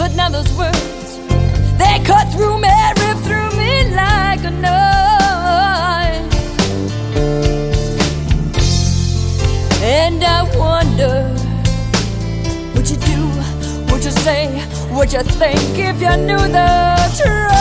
But now those words, they cut through me, rip through me like a knife. And I wonder, would you do, would you say, would you think if you knew the truth?